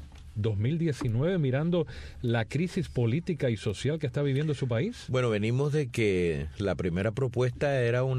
2019, mirando la crisis política y social que está viviendo su país. Bueno, venimos de que la primera propuesta era un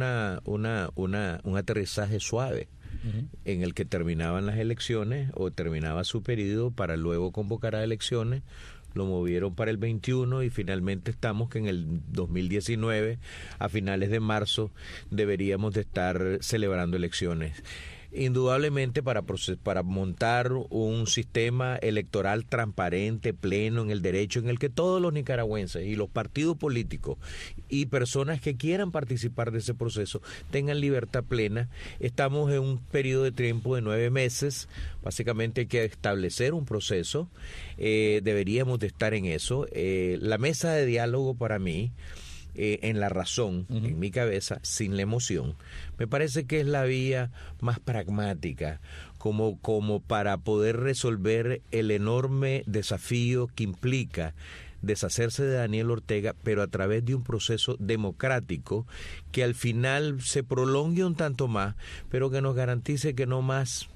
aterrizaje suave, en el que terminaban las elecciones o terminaba su periodo para luego convocar a elecciones. Lo movieron para el 21 y finalmente estamos que en el 2019, a finales de marzo, deberíamos de estar celebrando elecciones. Indudablemente para montar un sistema electoral transparente, pleno, en el derecho, en el que todos los nicaragüenses y los partidos políticos y personas que quieran participar de ese proceso tengan libertad plena. Estamos en un periodo de tiempo de 9 meses, básicamente hay que establecer un proceso, deberíamos de estar en eso. La mesa de diálogo para mí, en la razón, en mi cabeza, sin la emoción, me parece que es la vía más pragmática, como para poder resolver el enorme desafío que implica deshacerse de Daniel Ortega, pero a través de un proceso democrático que al final se prolongue un tanto más, pero que nos garantice que no más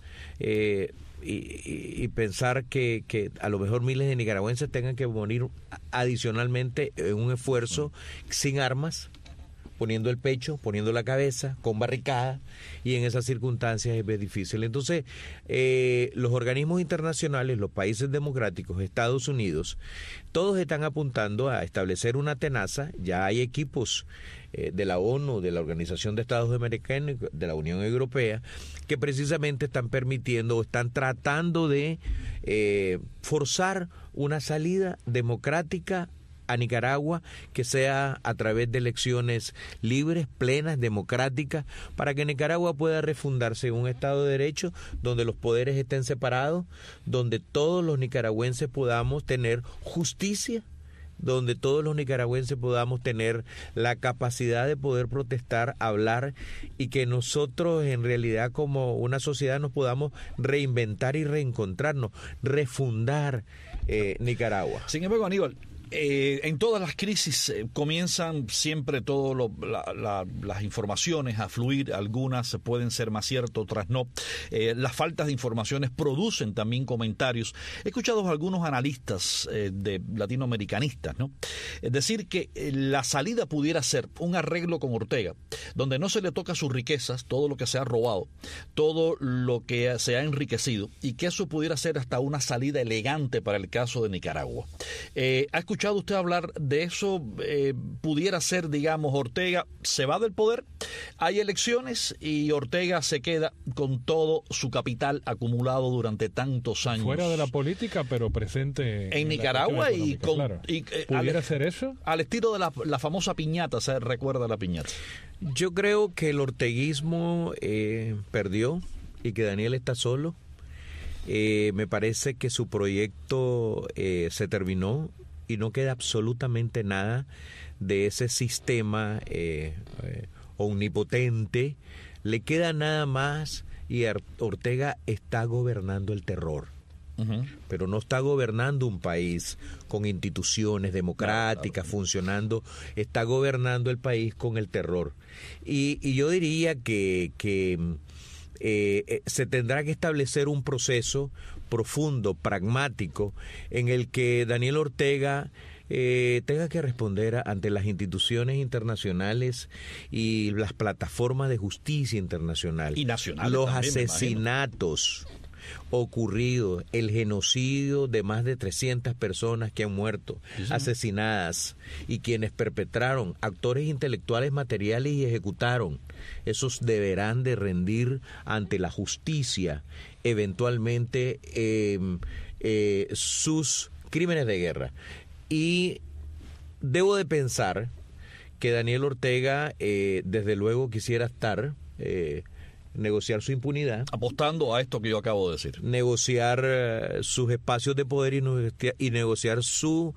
y pensar que a lo mejor miles de nicaragüenses tengan que morir adicionalmente en un esfuerzo sin armas, poniendo el pecho, poniendo la cabeza, con barricadas, y en esas circunstancias es difícil. Entonces, los organismos internacionales, los países democráticos, Estados Unidos, todos están apuntando a establecer una tenaza. Ya hay equipos de la ONU, de la Organización de Estados Americanos, de la Unión Europea, que precisamente están permitiendo o están tratando de forzar una salida democrática a Nicaragua, que sea a través de elecciones libres, plenas, democráticas, para que Nicaragua pueda refundarse en un Estado de Derecho donde los poderes estén separados, donde todos los nicaragüenses podamos tener justicia donde todos los nicaragüenses podamos tener la capacidad de poder protestar, hablar, y que nosotros en realidad como una sociedad nos podamos reinventar y reencontrarnos, refundar Nicaragua. Sin embargo, Aníbal, en todas las crisis comienzan siempre las informaciones a fluir, algunas pueden ser más ciertas, otras no. Las faltas de informaciones producen también comentarios. He escuchado a algunos analistas de latinoamericanistas, ¿no?, decir que la salida pudiera ser un arreglo con Ortega, donde no se le toca sus riquezas, todo lo que se ha robado, todo lo que se ha enriquecido, y que eso pudiera ser hasta una salida elegante para el caso de Nicaragua. ¿Ha escuchado usted hablar de eso? Pudiera ser, digamos, Ortega se va del poder, hay elecciones y Ortega se queda con todo su capital acumulado durante tantos años. Fuera de la política, pero presente en Nicaragua, y con... Claro. ¿Pudiera ser eso? Al estilo de la famosa piñata, ¿se recuerda la piñata? Yo creo que el orteguismo perdió y que Daniel está solo. Me parece que su proyecto se terminó y no queda absolutamente nada de ese sistema omnipotente. Le queda nada más, y Ortega está gobernando el terror. Pero no está gobernando un país con instituciones democráticas funcionando, está gobernando el país con el terror. Y yo diría que se tendrá que establecer un proceso profundo, pragmático, en el que Daniel Ortega tenga que responder ante las instituciones internacionales y las plataformas de justicia internacional. Y nacionales los también, asesinatos ocurridos, el genocidio de más de 300 personas que han muerto, asesinadas, y quienes perpetraron, actores intelectuales, materiales y ejecutaron, esos deberán de rendir ante la justicia eventualmente sus crímenes de guerra. Y debo de pensar que Daniel Ortega desde luego quisiera negociar su impunidad, apostando a esto que yo acabo de decir, negociar sus espacios de poder y negociar sus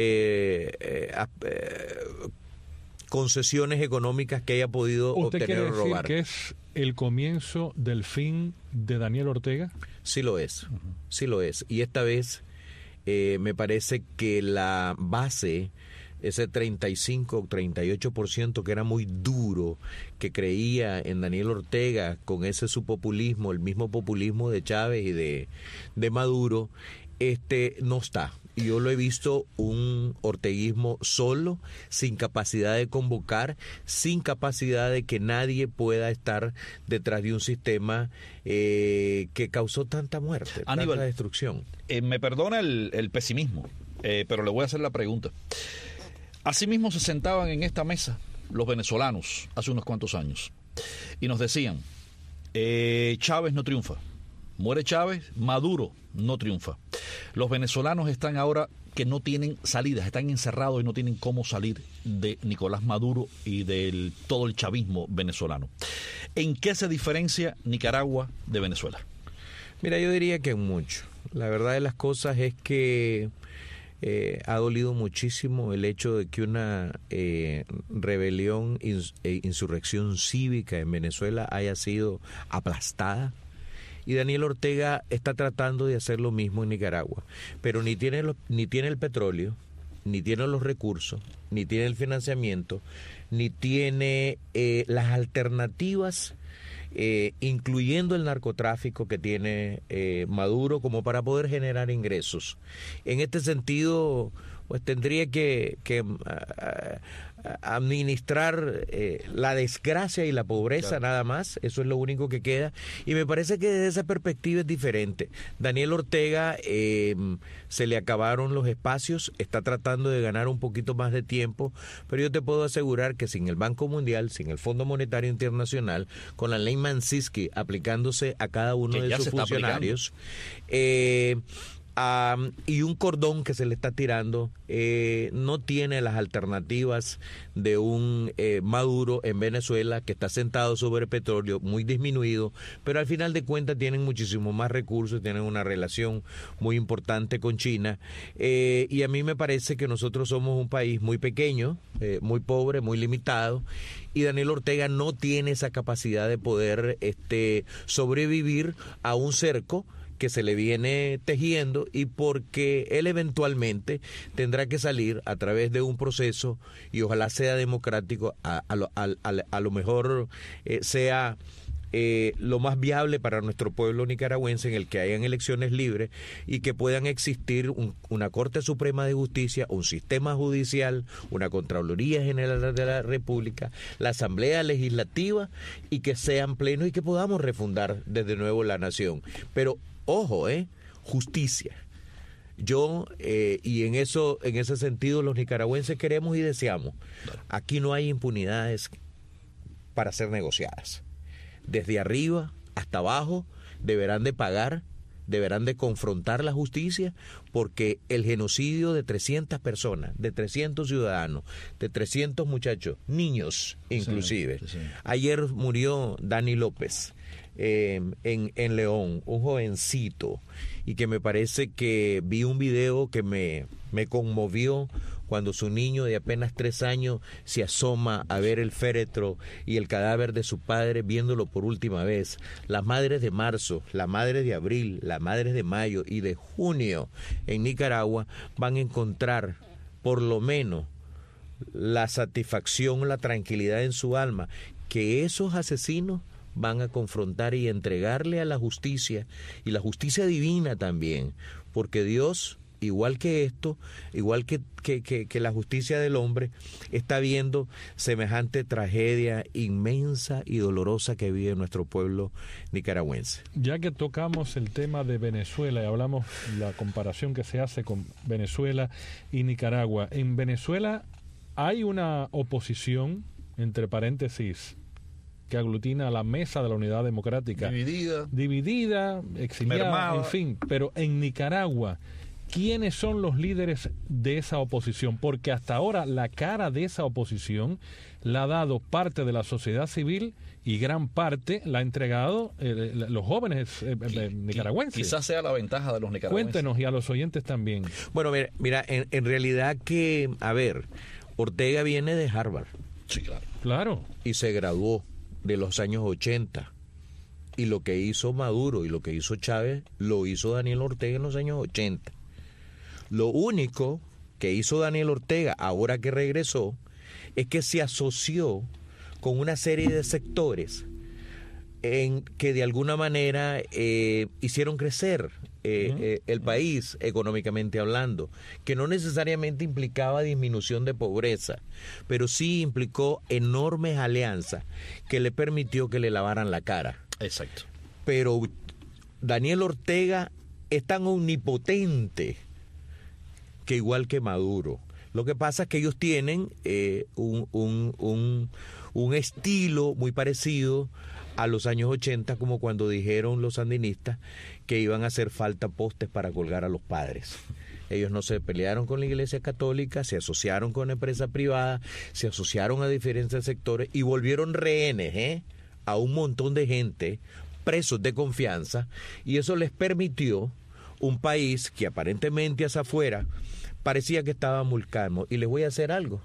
concesiones económicas que haya podido obtener o robar. ¿Usted quiere decir que es el comienzo del fin de Daniel Ortega? Sí lo es, sí lo es. Y esta vez me parece que la base, ese 35 o 38% que era muy duro, que creía en Daniel Ortega con ese su populismo, el mismo populismo de Chávez y de Maduro, no está. Y yo lo he visto un orteguismo solo, sin capacidad de convocar, sin capacidad de que nadie pueda estar detrás de un sistema que causó tanta muerte, Aníbal, tanta destrucción. Me perdona el pesimismo, pero le voy a hacer la pregunta. Asimismo se sentaban en esta mesa los venezolanos hace unos cuantos años y nos decían, Chávez no triunfa, muere Chávez, Maduro no triunfa. Los venezolanos están ahora que no tienen salidas, están encerrados y no tienen cómo salir de Nicolás Maduro y de todo el chavismo venezolano. ¿En qué se diferencia Nicaragua de Venezuela? Mira, yo diría que mucho. La verdad de las cosas es que ha dolido muchísimo el hecho de que una rebelión e insurrección cívica en Venezuela haya sido aplastada. Y Daniel Ortega está tratando de hacer lo mismo en Nicaragua, pero ni tiene el petróleo, ni tiene los recursos, ni tiene el financiamiento, ni tiene las alternativas, incluyendo el narcotráfico que tiene Maduro, como para poder generar ingresos. En este sentido, pues tendría que administrar la desgracia y la pobreza, claro, nada más. Eso es lo único que queda, y me parece que desde esa perspectiva es diferente. Daniel Ortega se le acabaron los espacios, está tratando de ganar un poquito más de tiempo, pero yo te puedo asegurar que sin el Banco Mundial, sin el Fondo Monetario Internacional, con la ley Magnitsky aplicándose a cada uno de sus funcionarios, y un cordón que se le está tirando, no tiene las alternativas de un Maduro en Venezuela, que está sentado sobre petróleo muy disminuido, pero al final de cuentas tienen muchísimo más recursos, tienen una relación muy importante con China, y a mí me parece que nosotros somos un país muy pequeño, muy pobre, muy limitado, y Daniel Ortega no tiene esa capacidad de poder sobrevivir a un cerco que se le viene tejiendo, y porque él eventualmente tendrá que salir a través de un proceso, y ojalá sea democrático, a lo mejor sea lo más viable para nuestro pueblo nicaragüense, en el que hayan elecciones libres y que puedan existir una Corte Suprema de Justicia, un sistema judicial, una Contraloría General de la República, la Asamblea Legislativa, y que sean plenos y que podamos refundar desde nuevo la nación. Pero ojo, justicia. Yo, y en ese sentido, los nicaragüenses queremos y deseamos. Aquí no hay impunidades para ser negociadas. Desde arriba hasta abajo deberán de pagar, deberán de confrontar la justicia, porque el genocidio de 300 personas, de 300 ciudadanos, de 300 muchachos, niños inclusive. Sí. Ayer murió Dani López en León, un jovencito, y que me parece que vi un video que me conmovió, cuando su niño de apenas 3 años se asoma a ver el féretro y el cadáver de su padre, viéndolo por última vez. Las madres de marzo, las madres de abril, las madres de mayo y de junio en Nicaragua van a encontrar por lo menos la satisfacción, la tranquilidad en su alma, que esos asesinos van a confrontar y entregarle a la justicia, y la justicia divina también, porque Dios, igual que esto, igual que la justicia del hombre, está viendo semejante tragedia inmensa y dolorosa que vive nuestro pueblo nicaragüense. Ya que tocamos el tema de Venezuela y hablamos la comparación que se hace con Venezuela y Nicaragua, en Venezuela hay una oposición, entre paréntesis, que aglutina a la mesa de la Unidad Democrática. Dividida, exiliada, mermada, en fin. Pero en Nicaragua, ¿quiénes son los líderes de esa oposición? Porque hasta ahora la cara de esa oposición la ha dado parte de la sociedad civil, y gran parte la ha entregado los jóvenes nicaragüenses. Quizás sea la ventaja de los nicaragüenses. Cuéntenos, y a los oyentes también. Bueno, mira, en realidad que, Ortega viene de Harvard. Sí, claro. Claro. Y se graduó de los años 80. Y lo que hizo Maduro y lo que hizo Chávez, lo hizo Daniel Ortega en los años 80. Lo único que hizo Daniel Ortega, ahora que regresó, es que se asoció con una serie de sectores en que de alguna manera hicieron crecer el país económicamente hablando, que no necesariamente implicaba disminución de pobreza, pero sí implicó enormes alianzas que le permitió que le lavaran la cara. Exacto. Pero Daniel Ortega es tan omnipotente que igual que Maduro. Lo que pasa es que ellos tienen un estilo muy parecido a los años 80, como cuando dijeron los sandinistas que iban a hacer falta postes para colgar a los padres. Ellos no se pelearon con la Iglesia Católica, se asociaron con empresas privadas, se asociaron a diferentes sectores y volvieron rehenes a un montón de gente, presos de confianza, y eso les permitió un país que aparentemente hacia afuera parecía que estaba muy calmo. Y les voy a decir algo.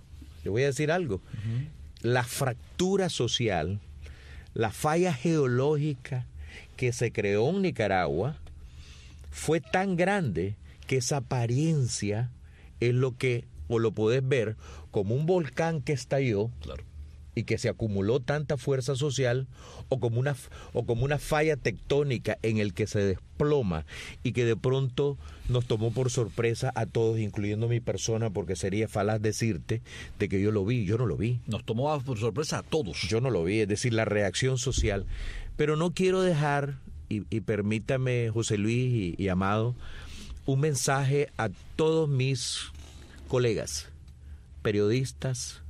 La fractura social, la falla geológica que se creó en Nicaragua fue tan grande que esa apariencia es lo que, o lo podés ver como un volcán que estalló, claro, y que se acumuló tanta fuerza social, o como una falla tectónica en el que se desploma y que de pronto nos tomó por sorpresa a todos, incluyendo mi persona, porque sería falaz decirte de que yo lo vi. Yo no lo vi. Nos tomó por sorpresa a todos. Yo no lo vi, es decir, la reacción social. Pero no quiero dejar, y permítame, José Luis y Amado, un mensaje a todos mis colegas, periodistas,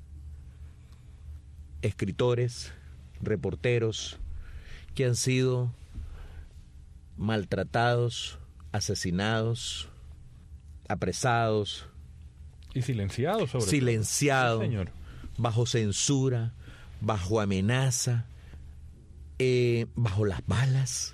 escritores, reporteros, que han sido maltratados, asesinados, apresados. Y silenciados, sobre todo. Silenciados, sí, señor. Bajo censura, bajo amenaza, bajo las balas.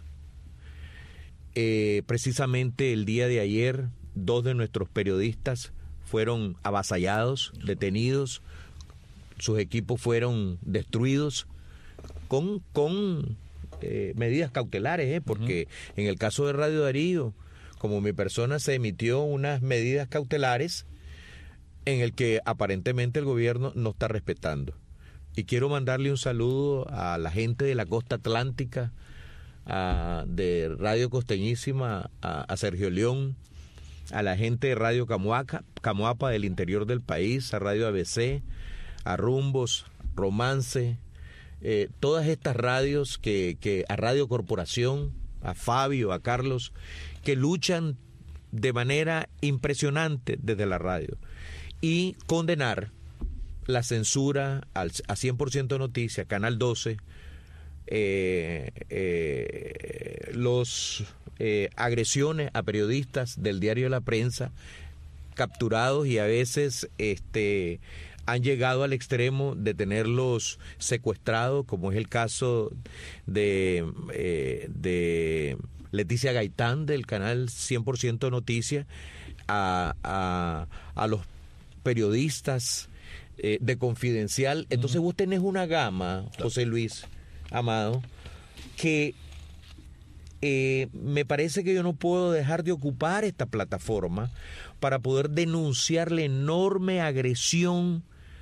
Precisamente el día de ayer, 2 de nuestros periodistas fueron avasallados, detenidos, sus equipos fueron destruidos con medidas cautelares, porque en el caso de Radio Darío, como mi persona, se emitió unas medidas cautelares en el que aparentemente el gobierno no está respetando. Y quiero mandarle un saludo a la gente de la costa atlántica, de Radio Costeñísima, a Sergio León, a la gente de Radio Camuapa del interior del país, a Radio ABC, a Rumbos, Romance, todas estas radios a Radio Corporación, a Fabio, a Carlos, que luchan de manera impresionante desde la radio, y condenar la censura a 100% Noticias, Canal 12, los agresiones a periodistas del diario La Prensa, capturados y a veces han llegado al extremo de tenerlos secuestrados, como es el caso de Leticia Gaitán del canal 100% Noticias, a los periodistas de Confidencial. Entonces vos tenés una gama, José Luis Amado, que me parece que yo no puedo dejar de ocupar esta plataforma para poder denunciar la enorme agresión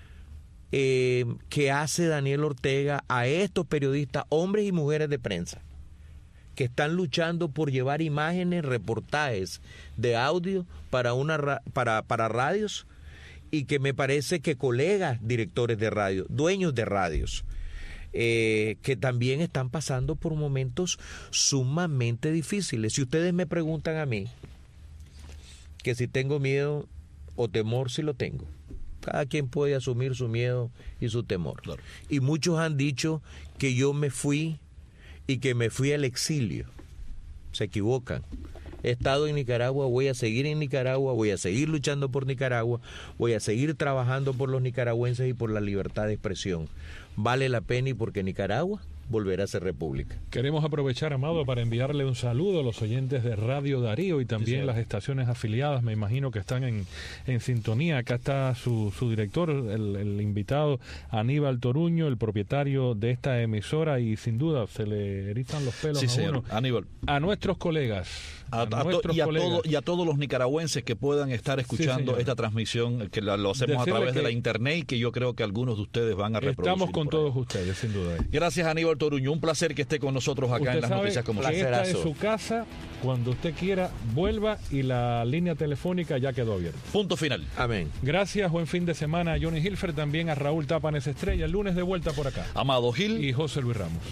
que hace Daniel Ortega a estos periodistas, hombres y mujeres de prensa, que están luchando por llevar imágenes, reportajes de audio para radios, y que me parece que colegas directores de radio, dueños de radios, que también están pasando por momentos sumamente difíciles. Si ustedes me preguntan a mí que si tengo miedo o temor, sí lo tengo. Cada quien puede asumir su miedo y su temor. Claro. Y muchos han dicho que yo me fui y que me fui al exilio. Se equivocan. He estado en Nicaragua, voy a seguir en Nicaragua, voy a seguir luchando por Nicaragua, voy a seguir trabajando por los nicaragüenses y por la libertad de expresión. Vale la pena, y porque Nicaragua volverá a ser república. Queremos aprovechar, Amado, para enviarle un saludo a los oyentes de Radio Darío y también las estaciones afiliadas, me imagino que están en sintonía. Acá está su director, el invitado, Aníbal Toruño, el propietario de esta emisora, y sin duda se le erizan los pelos a uno. Aníbal. A nuestros colegas. A todos los nicaragüenses que puedan estar escuchando esta transmisión, que lo hacemos a través de la internet, y que yo creo que algunos de ustedes van a reproducir. Estamos con todos ustedes, sin duda. Gracias, Aníbal Toruño. Un placer que esté con nosotros acá en las noticias como siempre. Esta es su casa. Cuando usted quiera, vuelva, y la línea telefónica ya quedó abierta. Punto final. Amén. Gracias, buen fin de semana a Johnny Hilfer, también a Raúl Tapanes Estrella. El lunes de vuelta por acá. Amado Gil y José Luis Ramos.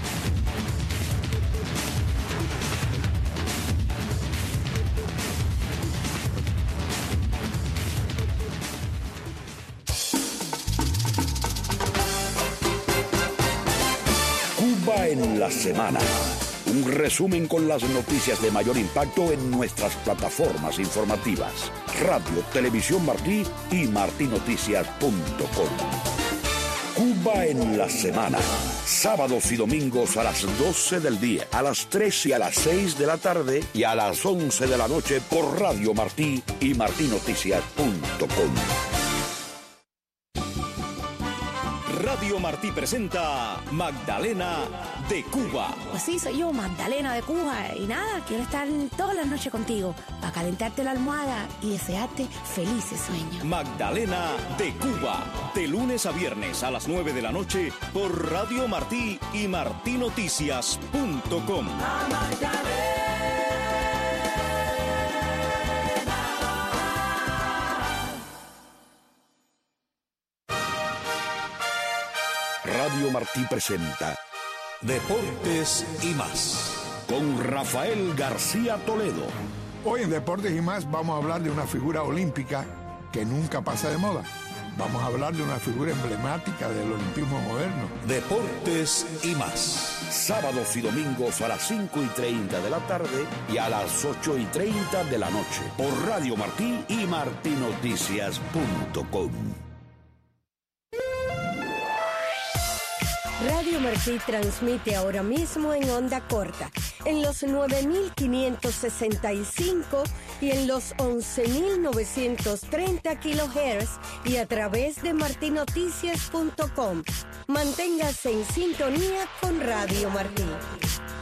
En la semana. Un resumen con las noticias de mayor impacto en nuestras plataformas informativas. Radio, Televisión Martí y martinoticias.com. Cuba en la semana. Sábados y domingos a las 12 del día, a las 3 y a las 6 de la tarde y a las 11 de la noche por Radio Martí y martinoticias.com. Radio Martí presenta Magdalena de Cuba. Pues sí, soy yo, Magdalena de Cuba. Y nada, quiero estar todas las noches contigo para calentarte la almohada y desearte felices sueños. Magdalena de Cuba, de lunes a viernes a las 9 de la noche por Radio Martí y martinoticias.com. Radio Martí presenta Deportes y más, con Rafael García Toledo. Hoy en Deportes y más vamos a hablar de una figura olímpica que nunca pasa de moda, Vamos a hablar de una figura emblemática del olimpismo moderno. Deportes y más. Sábados y domingos a las 5:30 de la tarde y a las 8:30 de la noche. Por Radio Martí y martinoticias.com. Radio Martí transmite ahora mismo en onda corta, en los 9.565 y en los 11.930 kHz y a través de martinoticias.com. Manténgase en sintonía con Radio Martí.